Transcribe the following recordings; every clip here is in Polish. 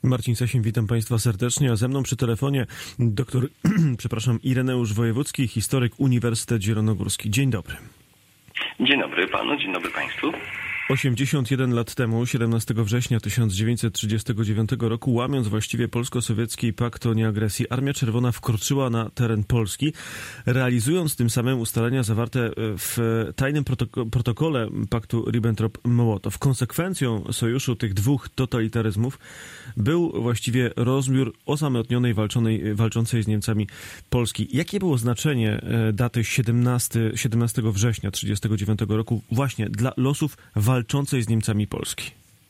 Marcin Sasin, witam Państwa serdecznie, a ze mną przy telefonie doktor, Ireneusz Wojewódzki, historyk, Uniwersytet Zielonogórski. Dzień dobry. Dzień dobry panu, dzień dobry państwu. 81 lat temu, 17 września 1939 roku, łamiąc właściwie polsko-sowiecki pakt o nieagresji, Armia Czerwona wkroczyła na teren Polski, realizując tym samym ustalenia zawarte w tajnym protokole paktu Ribbentrop-Mołotow. Konsekwencją sojuszu tych dwóch totalitaryzmów był właściwie rozbiór osamotnionej, walczącej z Niemcami Polski. Jakie było znaczenie daty 17 września 1939 roku właśnie dla losów walczącej z Niemcami Polski?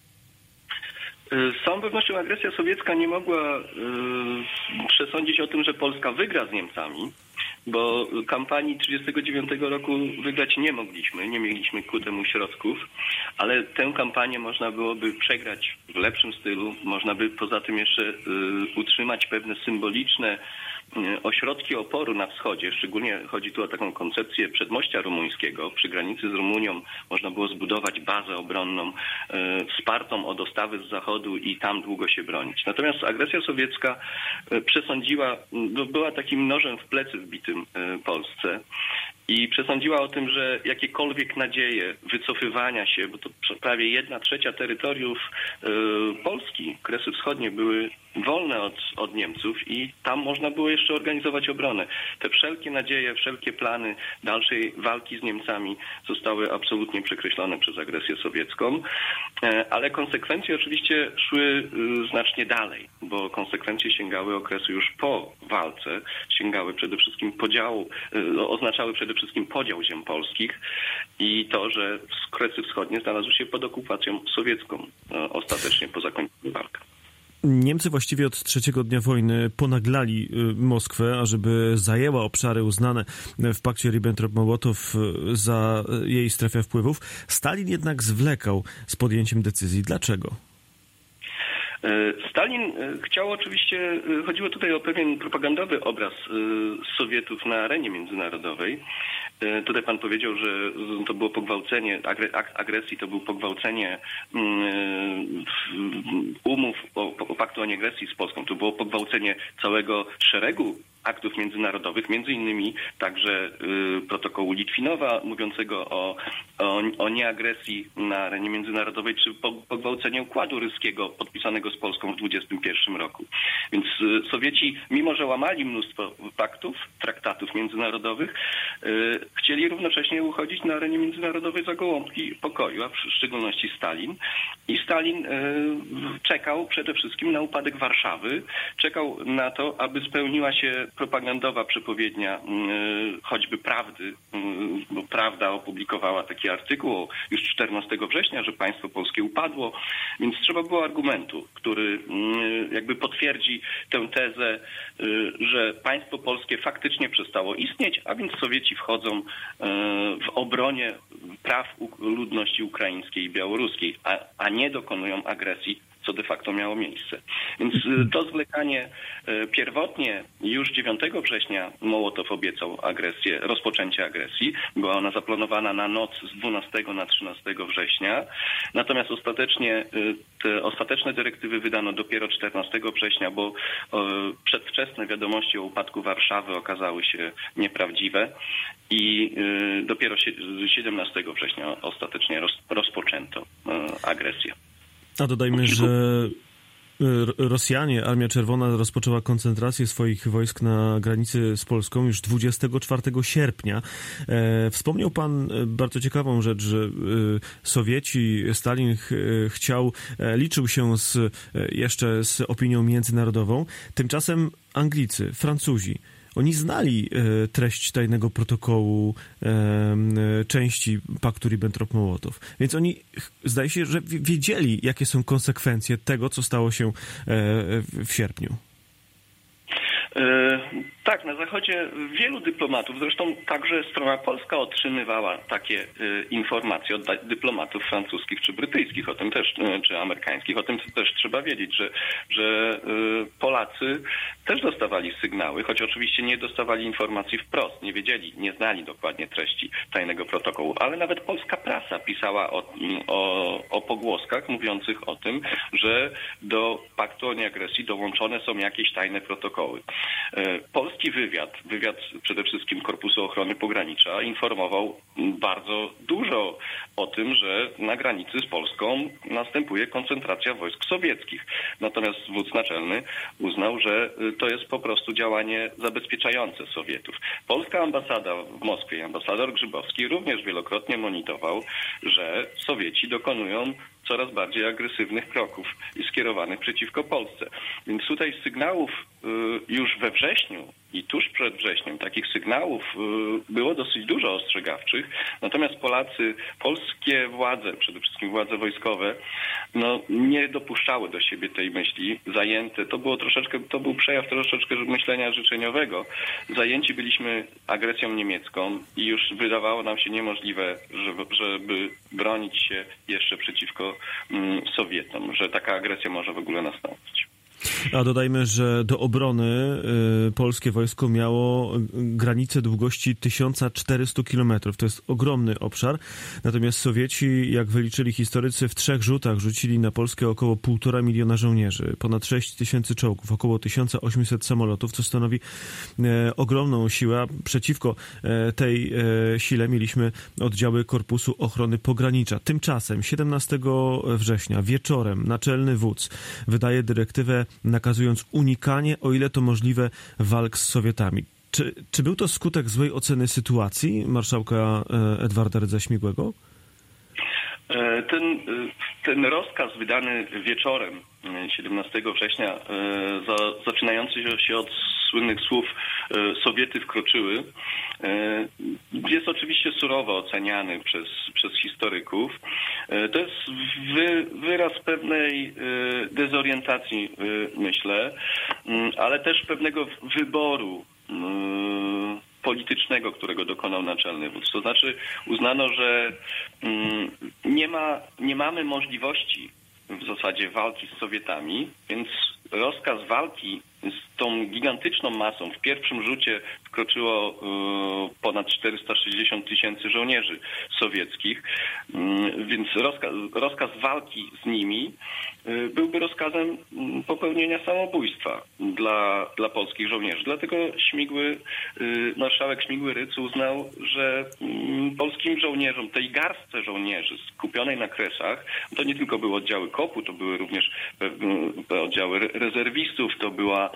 Z całą pewnością agresja sowiecka nie mogła przesądzić o tym, że Polska wygra z Niemcami, bo kampanii 1939 roku wygrać nie mogliśmy, nie mieliśmy ku temu środków, ale tę kampanię można byłoby przegrać w lepszym stylu, można by poza tym jeszcze utrzymać pewne symboliczne ośrodki oporu na wschodzie, szczególnie chodzi tu o taką koncepcję przedmościa rumuńskiego. Przy granicy z Rumunią można było zbudować bazę obronną wspartą o dostawy z zachodu i tam długo się bronić. Natomiast agresja sowiecka przesądziła, była takim nożem w plecy wbitym Polsce i przesądziła o tym, że jakiekolwiek nadzieje wycofywania się, bo to prawie 1/3 terytoriów Polski, Kresy Wschodnie były wolne od Niemców i tam można było jeszcze organizować obronę. Te wszelkie nadzieje, wszelkie plany dalszej walki z Niemcami zostały absolutnie przekreślone przez agresję sowiecką, ale konsekwencje oczywiście szły znacznie dalej, bo konsekwencje sięgały okresu już po walce, sięgały przede wszystkim oznaczały przede wszystkim podział ziem polskich i to, że Kresy Wschodnie znalazły się pod okupacją sowiecką ostatecznie po zakończeniu walki. Niemcy właściwie od trzeciego dnia wojny ponaglali Moskwę, ażeby zajęła obszary uznane w pakcie Ribbentrop-Mołotow za jej strefę wpływów. Stalin jednak zwlekał z podjęciem decyzji. Dlaczego? Stalin chciał oczywiście, chodziło tutaj o pewien propagandowy obraz Sowietów na arenie międzynarodowej. Tutaj pan powiedział, że to było pogwałcenie, akt agresji to był pogwałcenie umów o paktu o nieagresji z Polską. To było pogwałcenie całego szeregu aktów międzynarodowych, między innymi także protokołu Litwinowa mówiącego o nieagresji na arenie międzynarodowej, czy pogwałcenie układu ryskiego podpisanego z Polską w 1921 roku. Więc Sowieci, mimo że łamali mnóstwo paktów, traktatów międzynarodowych, chcieli równocześnie uchodzić na arenie międzynarodowej za gołąbki pokoju, a w szczególności Stalin. I Stalin czekał przede wszystkim na upadek Warszawy, czekał na to, aby spełniła się propagandowa przepowiednia choćby Prawdy, bo Prawda opublikowała taki artykuł już 14 września, że państwo polskie upadło, więc trzeba było argumentu, który jakby potwierdzi tę tezę, że państwo polskie faktycznie przestało istnieć, a więc Sowieci wchodzą w obronie praw ludności ukraińskiej i białoruskiej, a nie dokonują agresji, co de facto miało miejsce. Więc to zwlekanie pierwotnie już 9 września Mołotow obiecał rozpoczęcie agresji. Była ona zaplanowana na noc z 12 na 13 września. Natomiast te ostateczne dyrektywy wydano dopiero 14 września, bo przedwczesne wiadomości o upadku Warszawy okazały się nieprawdziwe i dopiero 17 września ostatecznie rozpoczęto agresję. A dodajmy, że Rosjanie, Armia Czerwona rozpoczęła koncentrację swoich wojsk na granicy z Polską już 24 sierpnia. Wspomniał pan bardzo ciekawą rzecz, że Sowieci, Stalin liczył się jeszcze z opinią międzynarodową. Tymczasem Anglicy, Francuzi, oni znali treść tajnego protokołu części paktu Ribbentrop-Mołotow. Więc oni, zdaje się, że wiedzieli, jakie są konsekwencje tego, co stało się w sierpniu. Tak, na Zachodzie wielu dyplomatów, zresztą także strona polska otrzymywała takie informacje od dyplomatów francuskich czy brytyjskich, o tym też, czy amerykańskich. O tym też trzeba wiedzieć, że Polacy też dostawali sygnały, choć oczywiście nie dostawali informacji wprost, nie wiedzieli, nie znali dokładnie treści tajnego protokołu, ale nawet polska prasa pisała o pogłoskach mówiących o tym, że do paktu o nieagresji dołączone są jakieś tajne protokoły. Polski wywiad przede wszystkim Korpusu Ochrony Pogranicza informował bardzo dużo o tym, że na granicy z Polską następuje koncentracja wojsk sowieckich. Natomiast wódz naczelny uznał, że to jest po prostu działanie zabezpieczające Sowietów. Polska ambasada w Moskwie, ambasador Grzybowski również wielokrotnie monitorował, że Sowieci dokonują coraz bardziej agresywnych kroków i skierowanych przeciwko Polsce. Więc tutaj sygnałów już we wrześniu i tuż przed wrześniem takich sygnałów było dosyć dużo ostrzegawczych. Natomiast polskie władze, przede wszystkim władze wojskowe, nie dopuszczały do siebie tej myśli. Zajęte, to był przejaw troszeczkę myślenia życzeniowego. Zajęci byliśmy agresją niemiecką i już wydawało nam się niemożliwe, żeby bronić się jeszcze przeciwko Sowietom, że taka agresja może w ogóle nastąpić. A dodajmy, że do obrony polskie wojsko miało granicę długości 1400 km. To jest ogromny obszar. Natomiast Sowieci, jak wyliczyli historycy, w 3 rzutach rzucili na Polskę około 1,5 miliona żołnierzy, ponad 6 tysięcy czołgów, około 1800 samolotów, co stanowi ogromną siłę. Przeciwko tej sile mieliśmy oddziały Korpusu Ochrony Pogranicza. Tymczasem 17 września wieczorem naczelny wódz wydaje dyrektywę nakazując unikanie, o ile to możliwe, walk z Sowietami. Czy był to skutek złej oceny sytuacji marszałka Edwarda Rydza-Śmigłego? Ten rozkaz wydany wieczorem 17 września, zaczynający się od słynnych słów Sowiety wkroczyły, jest oczywiście surowo oceniany przez historyków. To jest wyraz pewnej dezorientacji, myślę, ale też pewnego wyboru politycznego, którego dokonał naczelny wódz. To znaczy uznano, że nie mamy możliwości w zasadzie walki z Sowietami, więc rozkaz walki z tą gigantyczną masą. W pierwszym rzucie wkroczyło ponad 460 tysięcy żołnierzy sowieckich, więc rozkaz walki z nimi byłby rozkazem popełnienia samobójstwa dla polskich żołnierzy. Dlatego marszałek Śmigły-Rydz uznał, że polskim żołnierzom, tej garstce żołnierzy skupionej na Kresach, to nie tylko były oddziały KOP-u, to były również oddziały rezerwistów, to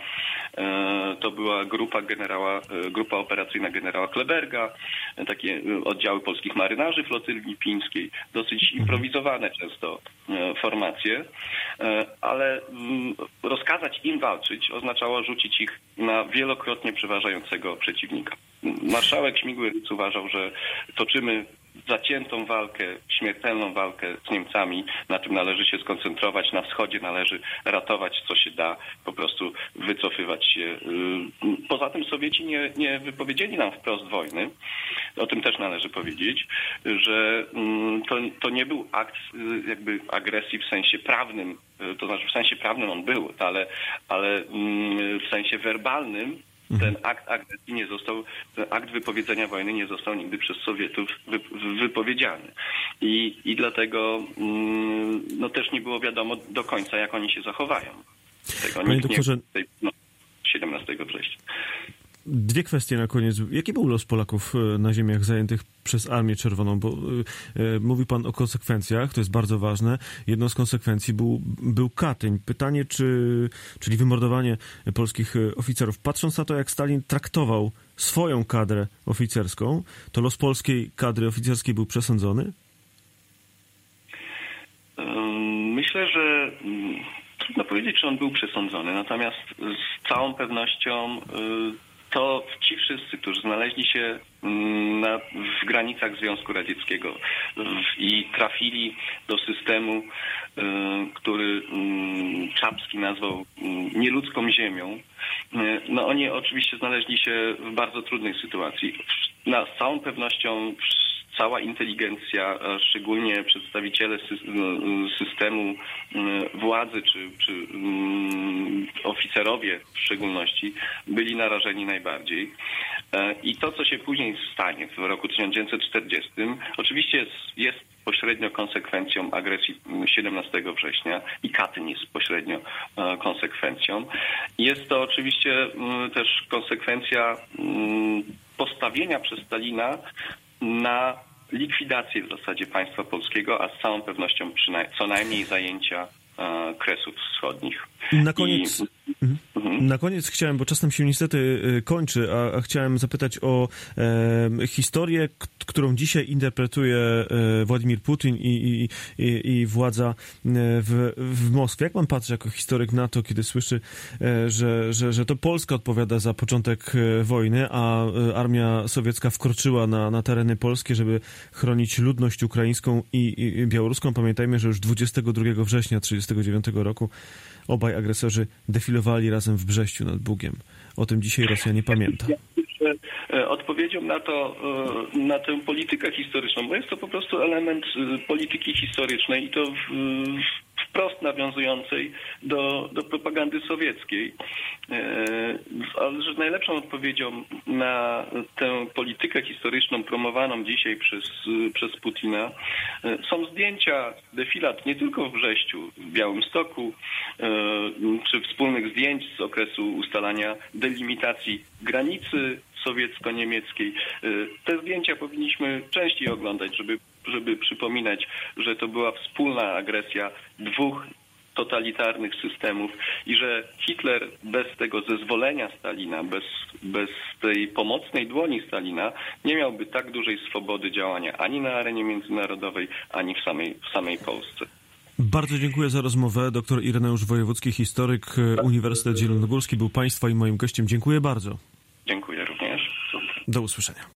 była grupa operacyjna generała Kleberga, takie oddziały polskich marynarzy flotyli lipińskiej, dosyć improwizowane często formacje, ale rozkazać im walczyć oznaczało rzucić ich na wielokrotnie przeważającego przeciwnika. Marszałek Śmigły-Rydz uważał, że toczymy zaciętą walkę, śmiertelną walkę z Niemcami. Na tym należy się skoncentrować. Na wschodzie należy ratować, co się da, po prostu wycofywać się. Poza tym Sowieci nie wypowiedzieli nam wprost wojny. O tym też należy powiedzieć, że to nie był akt jakby agresji w sensie prawnym, to znaczy w sensie prawnym on był, ale w sensie werbalnym ten akt agresji akt wypowiedzenia wojny nie został nigdy przez Sowietów wypowiedziany. I dlatego też nie było wiadomo do końca, jak oni się zachowają. Panie doktorze, 17 września. 2 kwestie na koniec. Jaki był los Polaków na ziemiach zajętych przez Armię Czerwoną? Bo mówi pan o konsekwencjach, to jest bardzo ważne. Jedną z konsekwencji był Katyń. Pytanie, czyli wymordowanie polskich oficerów. Patrząc na to, jak Stalin traktował swoją kadrę oficerską, to los polskiej kadry oficerskiej był przesądzony? Myślę, że trudno powiedzieć, czy on był przesądzony. Natomiast z całą pewnością to ci wszyscy, którzy znaleźli się w granicach Związku Radzieckiego i trafili do systemu, który Czapski nazwał nieludzką ziemią, no oni oczywiście znaleźli się w bardzo trudnej sytuacji. Z całą pewnością cała inteligencja, a szczególnie przedstawiciele systemu władzy czy oficerowie w szczególności byli narażeni najbardziej. I to, co się później stanie w roku 1940, oczywiście jest pośrednio konsekwencją agresji 17 września i Katyn jest pośrednio konsekwencją. Jest to oczywiście też konsekwencja postawienia przez Stalina na likwidację w zasadzie państwa polskiego, a z całą pewnością co najmniej zajęcia Kresów Wschodnich. Na koniec chciałem, bo czas nam się niestety kończy, a chciałem zapytać o historię, którą dzisiaj interpretuje Władimir Putin i władza w Moskwie. Jak pan patrzy jako historyk na to, kiedy słyszy, że to Polska odpowiada za początek wojny, a armia sowiecka wkroczyła na tereny polskie, żeby chronić ludność ukraińską i białoruską? Pamiętajmy, że już 22 września 1939 roku obaj agresorzy defilowali razem w Brześciu nad Bugiem. O tym dzisiaj Rosja nie pamięta. Odpowiedzią na tę politykę historyczną, bo jest to po prostu element polityki historycznej i to wprost nawiązującej do propagandy sowieckiej. Ale że najlepszą odpowiedzią na tę politykę historyczną promowaną dzisiaj przez Putina są zdjęcia defilat nie tylko w Brześciu, w Białymstoku, czy wspólnych zdjęć z okresu ustalania delimitacji granicy sowiecko-niemieckiej. Te zdjęcia powinniśmy częściej oglądać, żeby przypominać, że to była wspólna agresja dwóch totalitarnych systemów i że Hitler bez tego zezwolenia Stalina, bez tej pomocnej dłoni Stalina nie miałby tak dużej swobody działania ani na arenie międzynarodowej, ani w samej Polsce. Bardzo dziękuję za rozmowę. Dr Ireneusz Wojewódzki, historyk, Uniwersytet Zielonogórski był państwa i moim gościem. Dziękuję bardzo. Dziękuję również. Do usłyszenia.